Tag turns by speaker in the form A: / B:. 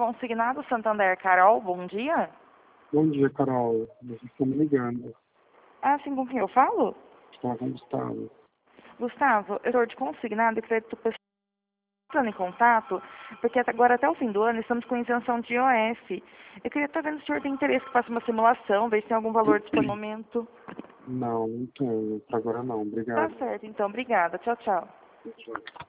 A: Consignado Santander, Carol, bom dia.
B: Bom dia, Carol. Vocês estão me ligando.
A: Ah, sim, com quem eu falo?
B: Estou com o Gustavo.
A: Gustavo, eu sou de Consignado e crédito pessoal entrando em contato, porque agora até o fim do ano estamos com isenção de IOF. Eu queria estar vendo se o senhor tem interesse que faça uma simulação, ver se tem algum valor disponível no momento.
B: Não tenho. Para agora não.
A: Tá
B: Obrigado.
A: certo, então, obrigada. Tchau, tchau.
B: Tchau.